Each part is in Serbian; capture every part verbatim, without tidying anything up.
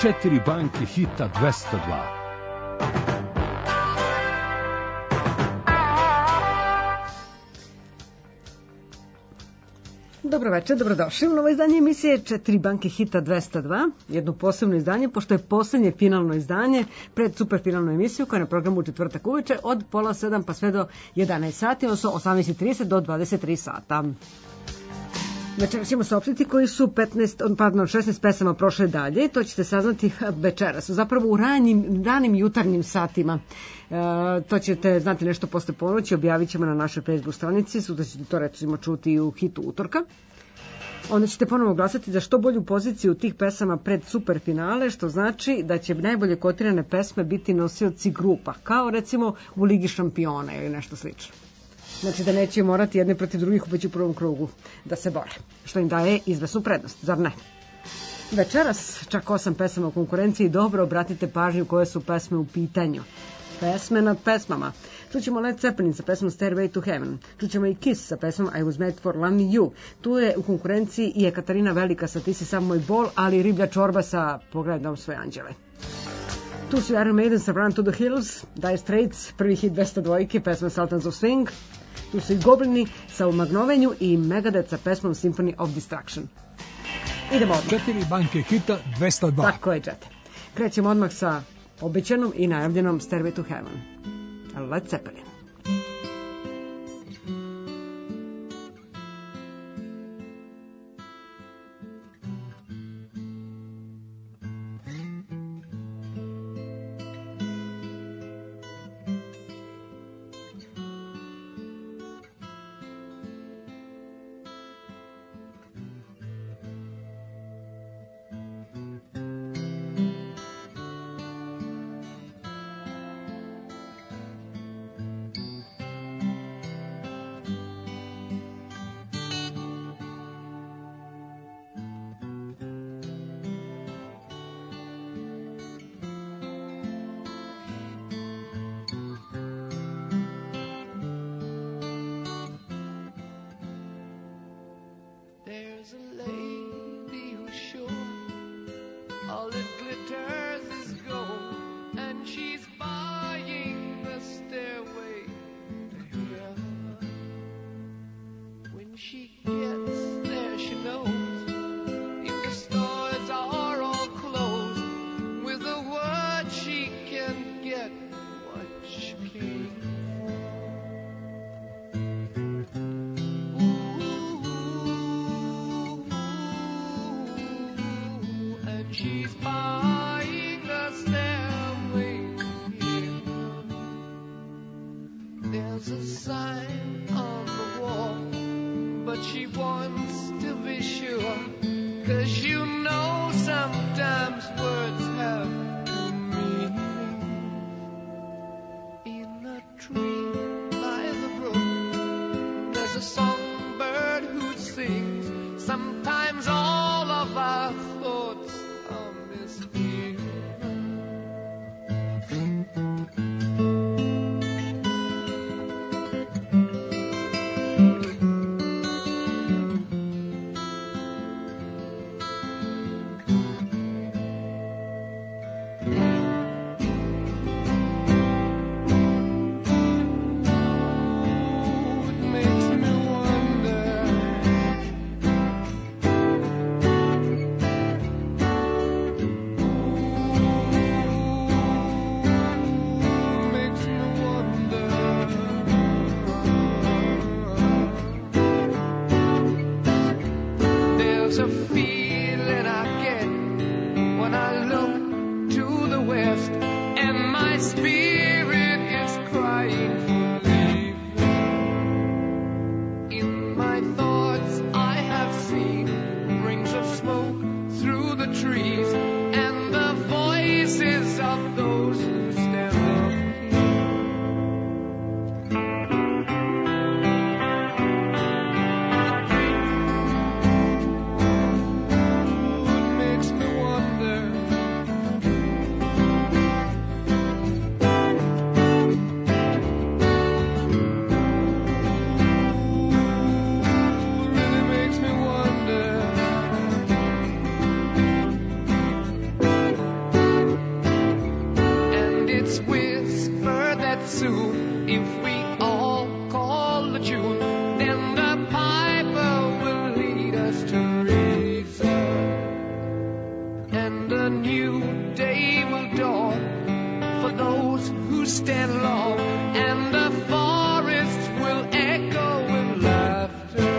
Četiri banke hita dvesta dva. Dobro večer, dobrodošli u novo izdanje emisije Četiri banke hita dvesta dva, jedno posebno izdanje, pošto je poslednje finalno izdanje pred superfinalnu emisiju koja je na programu u četvrtak uveče od pola sedam pa sve do jedanaest sati, odnosno osamnaest i trideset do dvadeset tri sata. Večeras ćemo saopštiti koji su petnaest, pardon, šesnaest pesama prošle dalje. To ćete saznati večeras, zapravo u ranim, ranim jutarnjim satima. E, to ćete znati nešto posle ponoći, objavit ćemo na našoj Facebook stranici, sutra ćete to recimo čuti i u hitu utorka. Onda ćete ponovo glasati za što bolju poziciju tih pesama pred superfinale, što znači da će najbolje kotirane pesme biti nosioci grupa, kao recimo u Ligi šampiona ili nešto slično. Znači da neće morati jedne protiv drugih već u prvom krugu da se bore, što im daje izvesnu prednost, zar ne? Večeras čak osam pesama u konkurenciji, dobro obratite pažnju koje su pesme u pitanju. Pesme nad pesmama. Čućemo Led Zeppelin sa pesmom Stairway to Heaven. Čućemo i Kiss sa pesmom I was made for loving you. Tu je u konkurenciji i Ekaterina Velika sa Ti si sam moj bol, ali i Riblja čorba sa Pogledaj dom svoje anđele. Tu su Iron Maiden sa Run to the Hills, Dire Straits, prvi hit dvesta dva, pesma Sultans of Swing. Tu su i Goblini sa U magnovenju i Megadeth sa pesmom Symphony of Destruction. Idemo odmah. Četiri banke hita dvesta dva. Tako je, čete. Krećemo odmah sa obećanom i najavljenom Stairway to Heaven. Led Zeppelin. soon. If we all call the tune, then the piper will lead us to reason, and a new day will dawn for those who stand long, and the forest will echo with laughter.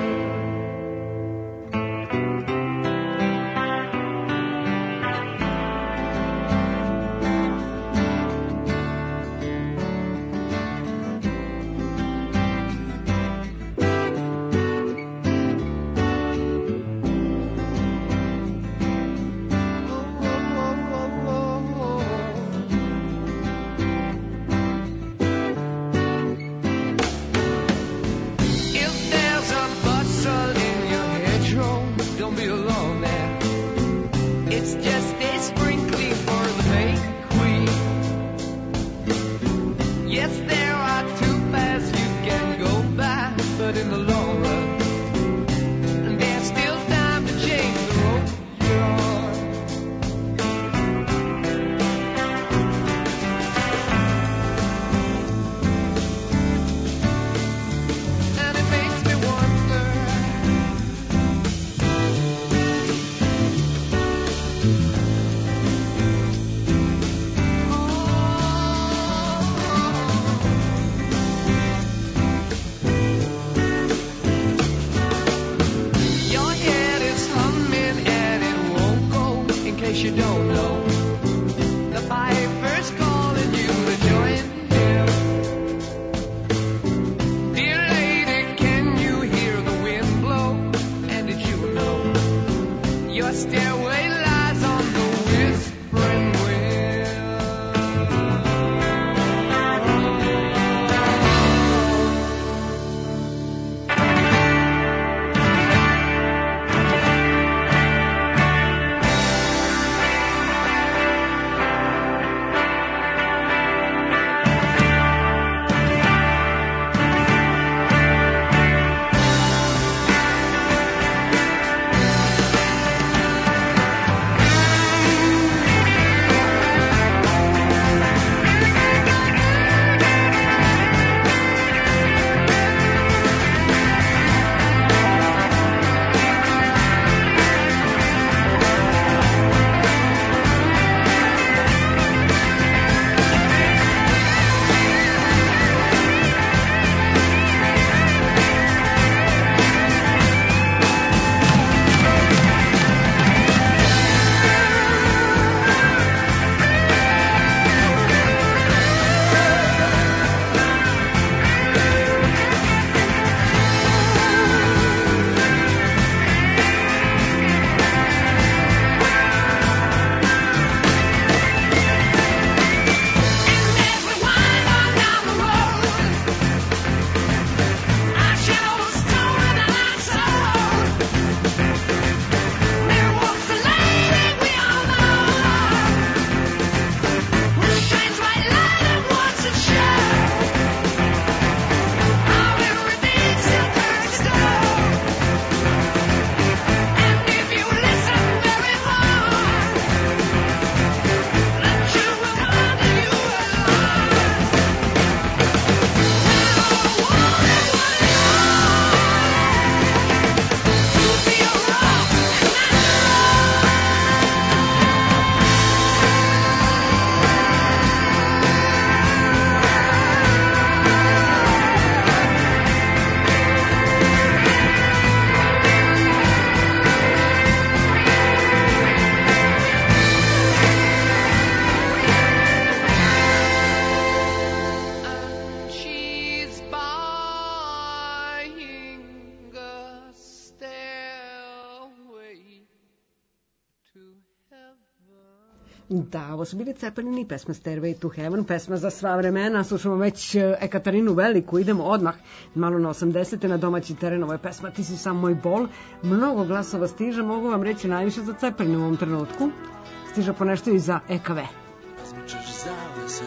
Da, ovo su bili Cepelini, pesma Stairway to Heaven, pesma za sva vremena. Slušamo već Ekaterinu Veliku, idemo odmah malo na osamdesete na domaći teren. Ovo je pesma Ti si sam moj bol. Mnogo glasova stiže, mogu vam reći najviše za Cepelini u ovom trenutku. Stiže po nešto i za E K V. Razmičaš zavese,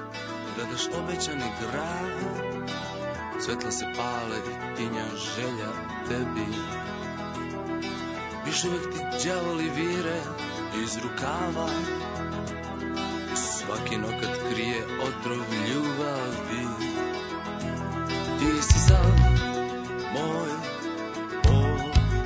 gledaš obećani grad, svetla se pale i tinja želja tebi. Još uvek ti đavoli vire iz rukava, svaki nokat krije otrov ljubavi. Ti si sav moj bol,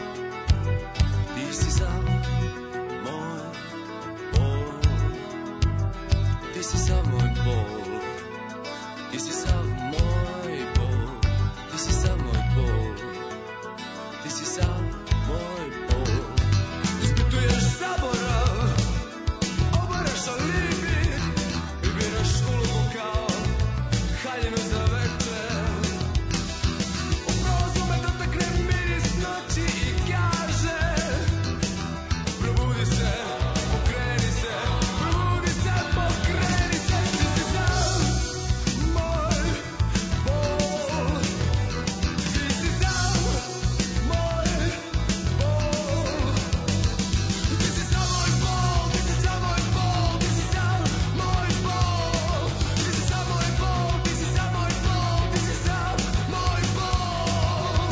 ti si sav moj bol, ti si sav moj bol, ti si sav moj bol, ti si sav moj bol, ti si sav moj bol. Ispituješ zaborav, obaraš alibi i biraš ulogu kao haljinu za večer. U prolazu me dotakne miris noći i kaže: probudi se, pokreni se, probudi se, pokreni se. Ti si sav moj bol, ti si sav moj bol, ti si sav moj bol, ti si sav moj bol, ti si sav moj bol, ti si sav moj bol, ti si sav moj bol, ti si sav moj bol.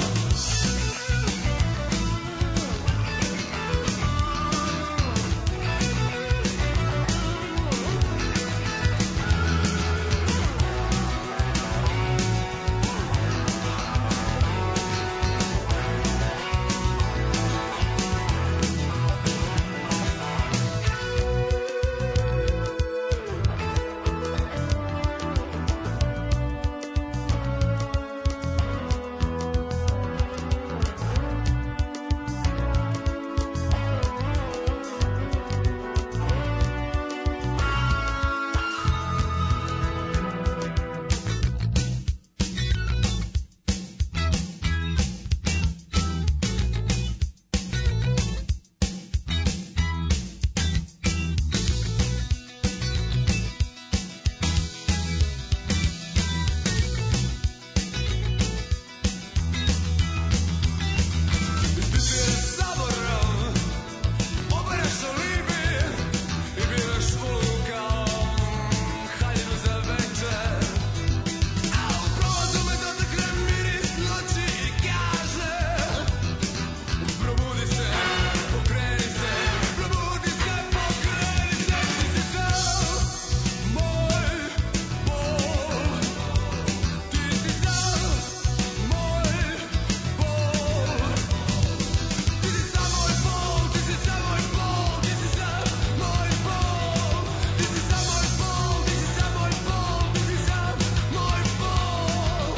Ispituješ zaborav, obaraš alibi i biraš ulogu kao haljinu za večer. A u prolazu me dotakne miris noći i kaže: probudi se, pokreni se, probudi se, pokreni se. Ti si sav moj bol, ti si sav moj bol, ti si sav moj bol, ti si sav moj bol, ti si sav moj bol, ti si sav moj bol, ti si sav moj bol, ti si sav moj bol.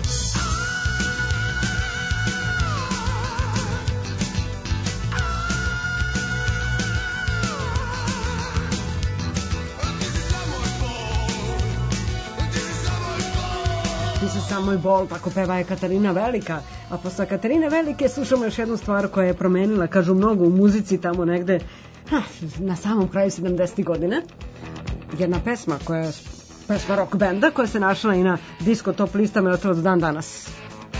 Ti si sam moj bol, tako peva je Katarina Velika. A posle Katarine Velike slušamo još jednu stvar koja je promenila, kažu, mnogo u muzici tamo negde ha, na samom kraju sedamdesetih godina. Jedna pesma koja je pesma rock benda koja se našla i na disco top listama i ostala do dan danas.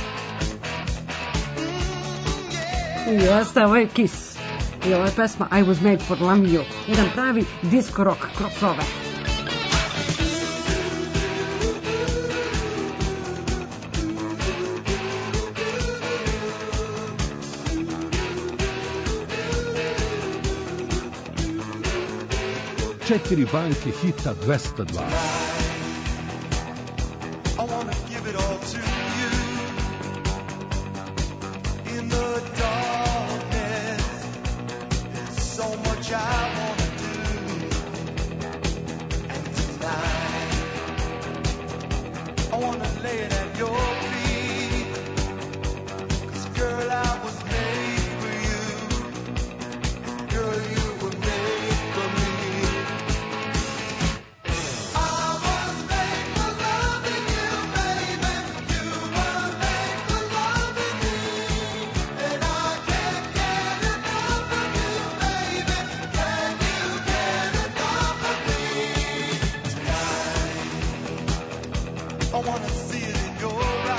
I jeste, ovo je Kiss. I ovo je pesma I Was Made for Loving You. Jedan pravi disco rock crossover. Četiri banke hita dvesta dva. I wanna give it all to you. In the darkness, there's so much I wanna do. And tonight, I wanna lay it at your feet. 'Cause girl, I was made for you. Girl, you were made for me. I was made for loving you, baby. You were made for loving me. And I can't get enough of you, baby. Can you get enough of me? Tonight, I wanna see it in your eyes.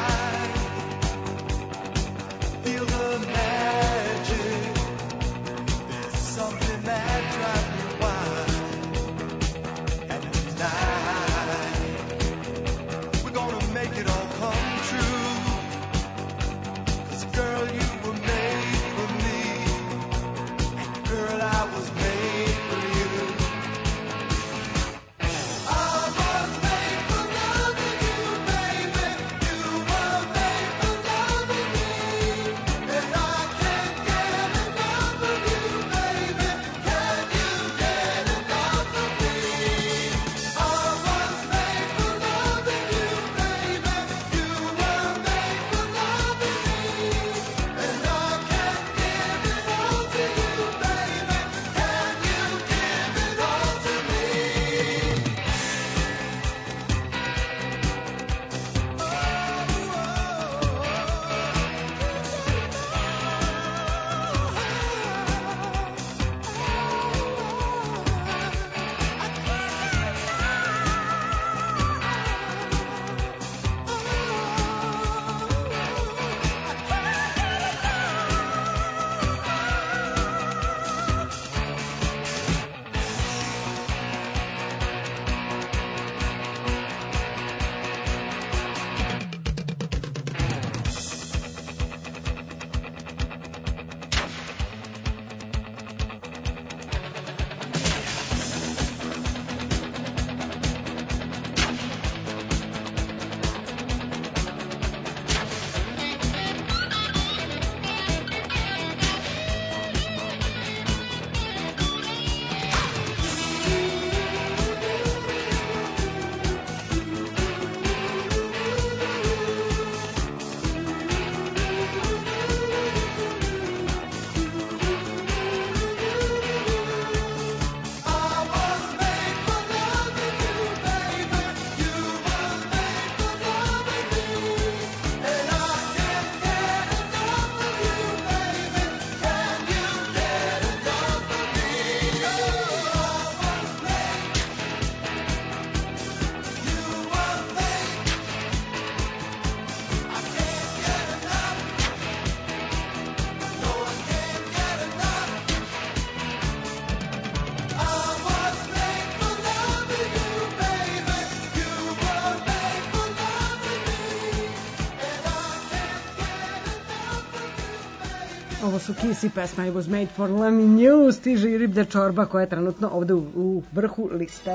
su Kiss i pesma I was made for loving you. Stiže i riblja čorba koja je trenutno ovde u, u vrhu liste.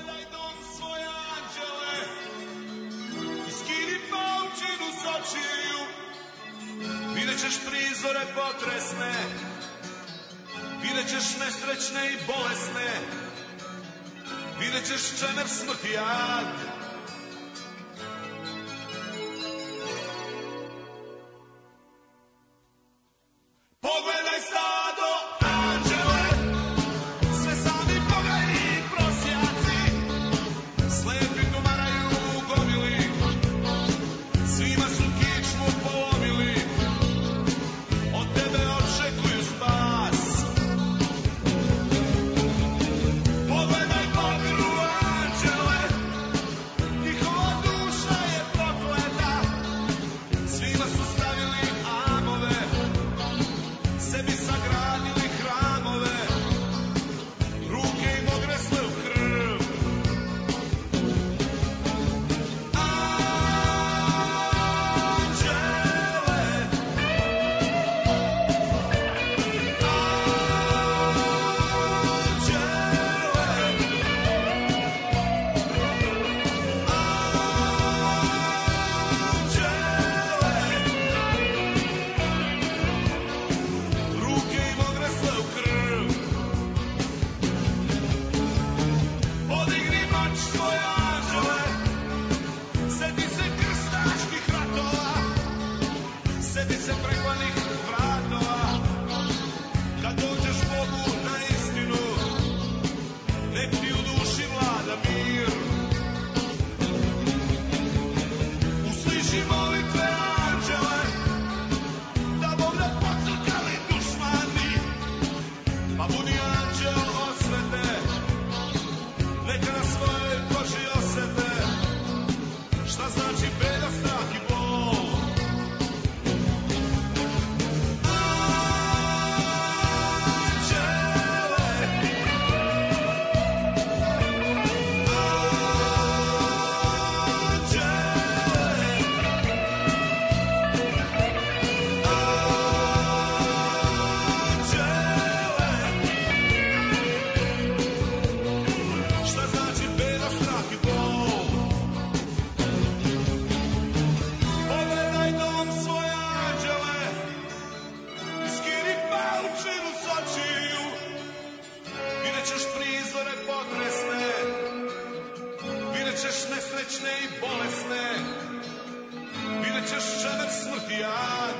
Vidjet ćeš prizore potresne, vidjet ćeš nesrećne i bolesne, vidjet ćeš čemer smrti jad. Pogledaj stado anđele, sve sami pogajni prosjaci, slepi tumaraju u gomili, svima su kičmu polomili, od tebe očekuju spas. Pogledaj pogru anđele, njihova duša je prokleta, svima su stavili amove, sebi sagradili hramove, ruke im ogresle u krv. Ruke im ogresle u krv. Podigni mač svoje anđele, seti se krstaških ratova, seti se preglanih vratova. Kad dođeš Bogu na istinu, nek ti u duši vlada mir. Usliši molitve anđele, da Bog da pocrkali dušmani, pa budi anđel osvete, neka na svojoj koži osete šta znači beda, strah i bol. Šta znači beda, strah i bol? Pogledaj dom svoje anđele, skini paučinu s očiju, vidjet ćeš prizore potresne, vidjet ćeš nesrećne i bolesne, vidjet ćeš čemer smrti jad.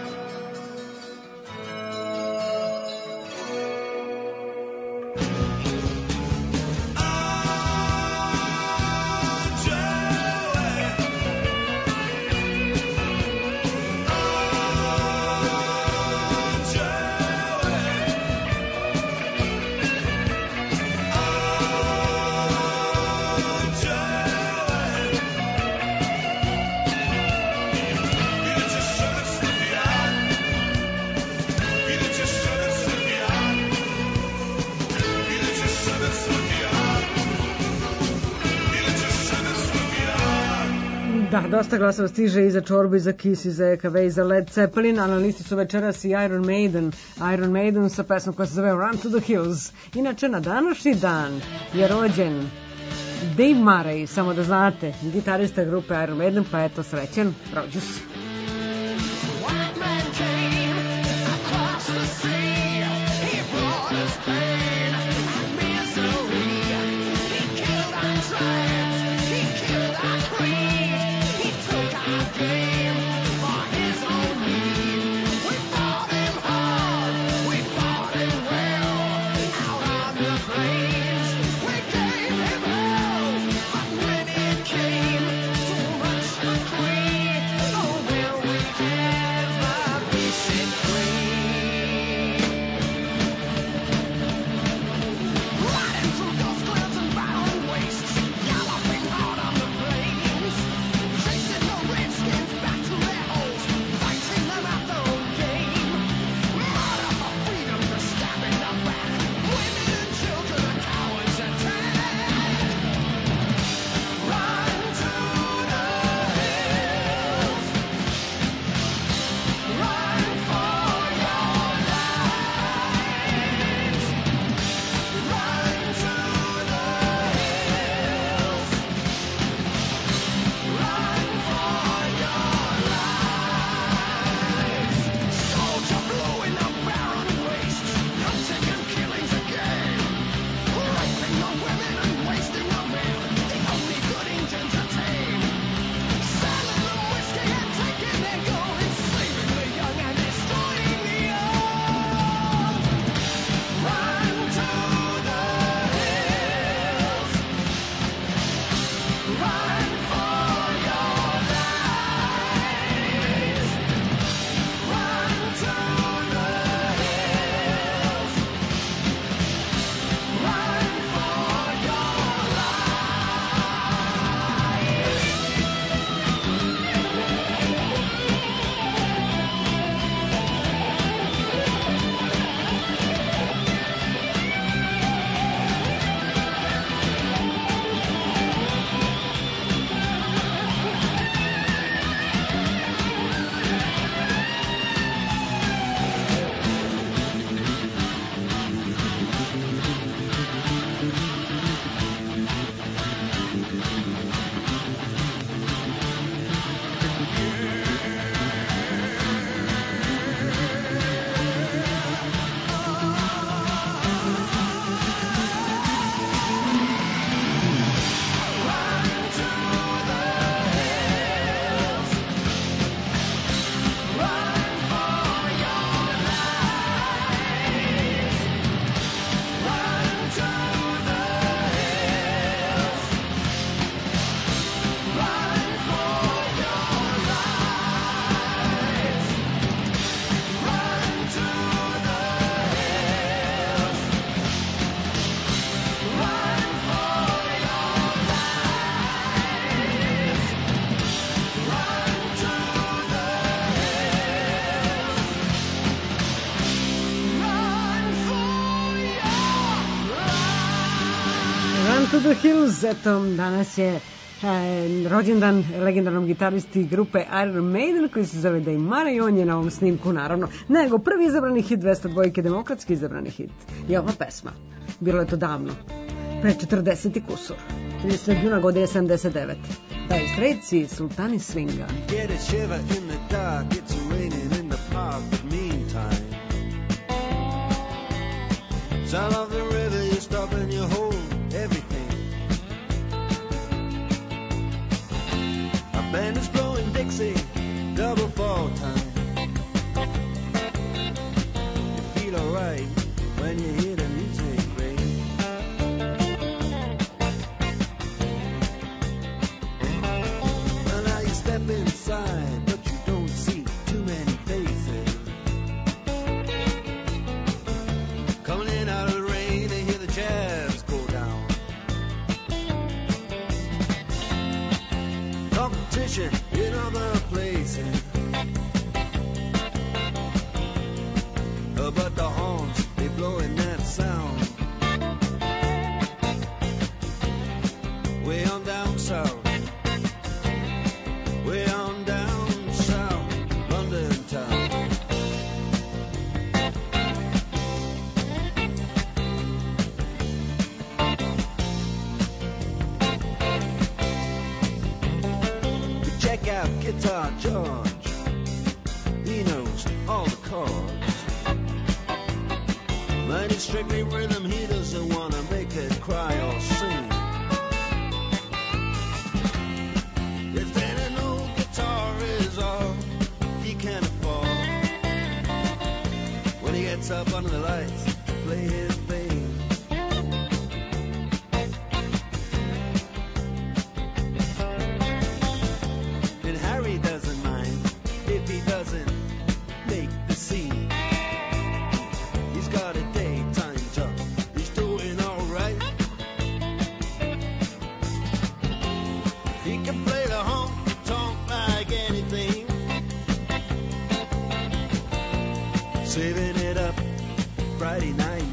Vidjet ćeš čemer smrti jad. Vidjet ćeš čemer smrti jad. Vidjet ćeš čemer smrti jad. Vidjet ćeš čemer smrti jad. Da, dosta glasova stiže i za čorbu, i za Kiss, i za E K V, i za Led Zeppelin, a na listi su večeras i Iron Maiden. Iron Maiden sa pesmom koja se zove Run to the Hills. Inače, na današnji dan je rođen Dave Murray, samo da znate, gitarista grupe Iron Maiden, pa eto, srećen rođus. White man came across the sea. He brought us pain and misery. He killed our tribes. He killed our creed. He took our game for his own need. We fought him hard. We fought him well. Out on the plains, we gave him hell. But when it came to rush the queen, oh, we Run to the Hills, eto, danas je e, rođendan legendarnom gitaristi grupe Iron Maiden koji se zove Dave Murray i on je na ovom snimku naravno nego prvi izabrani hit dvesta dva, demokratski izabrani hit je ova pesma. Bilo je to davno, pre četrdeset i kusur, tridesetog juna godine sedamdeset devete. Dire Straits i Sultani Swinga. Get a shiver in the dark, it's raining in the park, but meantime sound of the river, you stop and you hold everything. A band is blowing Dixie, double fall time. You feel alright when you hear the music ring. And now you step inside, but you don't see too many faces. Coming in out of the rain, they hear the jazz go down. Competition in other places, uh, but the horns, they blowing that sound. Way on down south, way on down south, London town. Check out Guitar George, he knows all the chords. Mine is strictly rhythm, he doesn't want to make it cry or sing. If then an old guitar is all he can afford, when he gets up under the lights to play his thing. And Harry doesn't mind if he doesn't make the scene. He's got a daytime job, he's doing alright. He can play the honky-tonk like anything, saving it up Friday night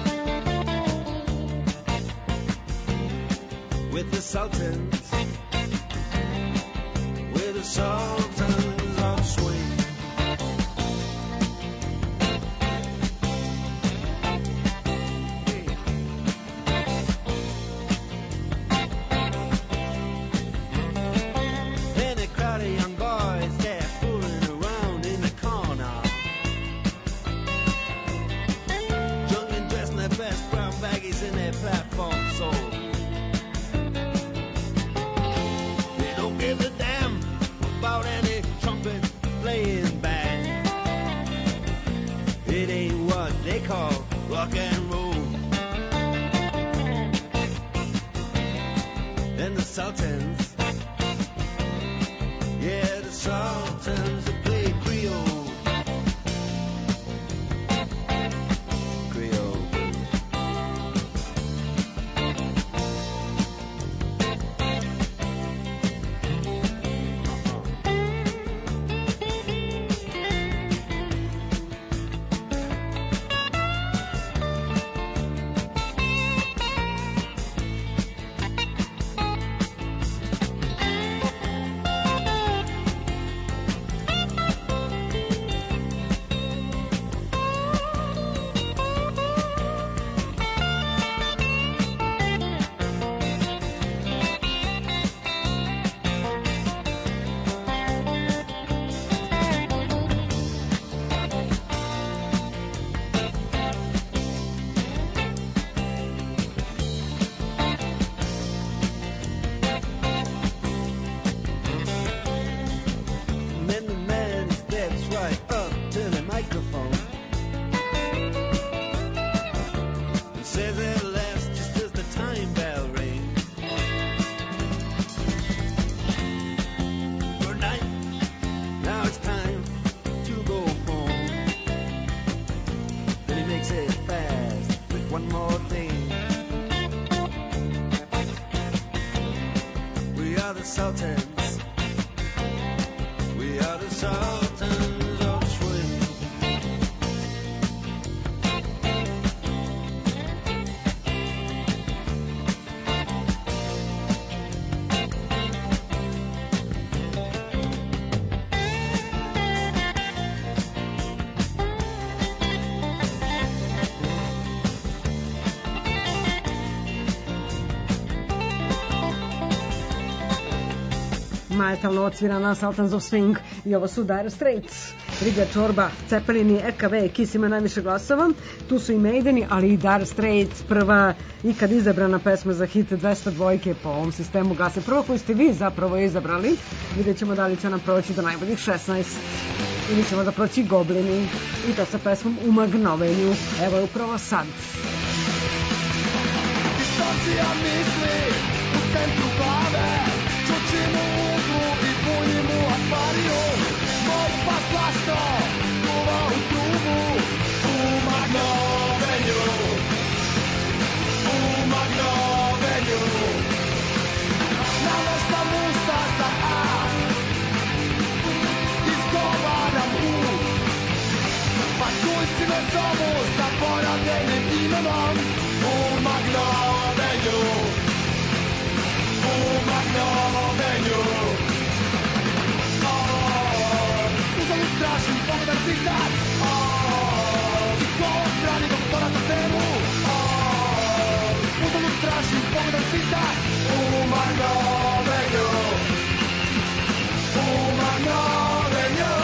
with the Sultans, with the Sultans of Swing. And a crowd of young boys, they're fooling around in the corner, drunk and dressed in their best brown baggies in their platform soles. They don't give a damn about any trumpet playing band. It ain't what they call rock and roll. And the Sultans, yeah, the Sultans, they play Creole. Creole. Then the man steps right up to the microphone and says at last, just as the time bell rings, good night, now it's time to go home. Then he makes it fast with one more thing. We are the Sultans. We are the Sultans of Swing. Majetalno odsvirana Sultans of Swing i ovo su Dire Straits. Riga Čorba, Cepelin i E K V, Kiss ima najviše glasova. Tu su i Maideni, ali i Dire Straits, prva ikad izabrana pesma za hit dvesta dvojke po ovom sistemu glasa. Prvo koju ste vi zapravo izabrali. Vidjet ćemo da li će nam proći do najboljih šesnaest. Ili ćemo da proći Goblini. I to sa pesmom U magnovenju. Evo je upravo sad. Distancija misli u centru glave, čučim u uglu i punjim u akvarijum. Moj pas lasto kuva u trubu, u magnovenju, u magnovenju. Nameštam usta sa A, izgovaram U, pa tuljci me zovu sa poravljenim imenom. U magnovenju, u magnovenju. Uzalud tražim pogledan citat, i ko brani doktora na temu. Uzalud tražim pogledan citat, u magnovenju, u magnovenju.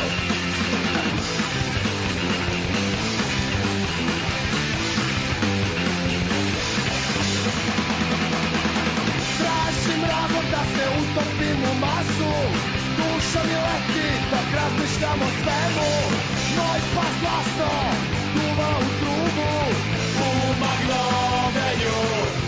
Tražim razlog da se utopim u masu, duša mi leti dok razmišljam o svemu. Moj pas glasno duva u trubu, u magnovenju,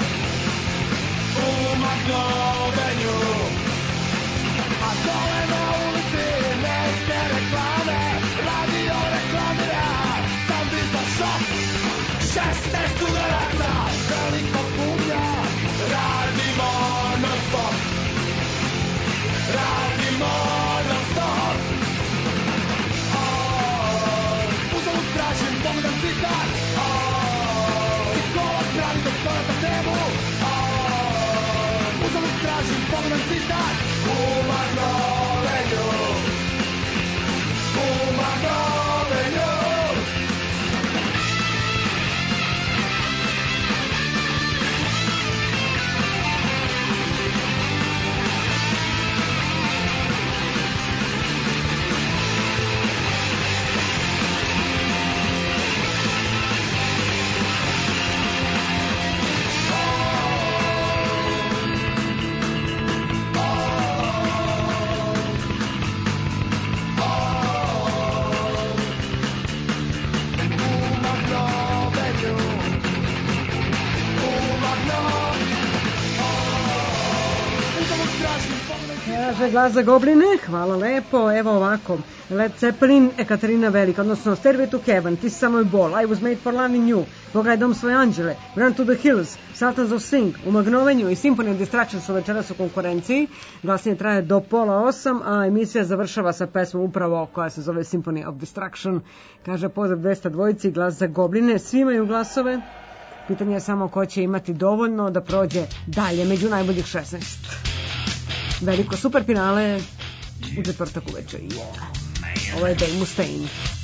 u magnovenju. A dole na ulici neke reklame, radio reklamira sam bizar šok. Šesnaest udaraca, veliko punja, radimo non stop, radimo non stop. Uzalud tražim pogledan citat, i kola brani doktora na temu. Uzalud tražim pogledan citat, u magnovenju, u magnovenju. Kaže glas za Gobline, hvala lepo, evo ovako. Led Zeppelin, Ekaterina Velika, odnosno Stairway to Heaven, Ti si samo i bol, I was made for loving you, Pogledaj dom svoje anđele, Run to the Hills, Sultans of Swing, U magnovenju i Symphony of Destruction su večeras u konkurenciji. Glasanje traje do pola osam, a emisija završava sa pesmom upravo koja se zove Symphony of Destruction. Kaže pozdrav dvesta dvojici, glas za Gobline, svi imaju glasove. Pitanje je samo ko će imati dovoljno da prođe dalje među najboljih šesnaest. Veliko super finale u četvrtak uveče. Yeah. Ovo je Dave Mustaine.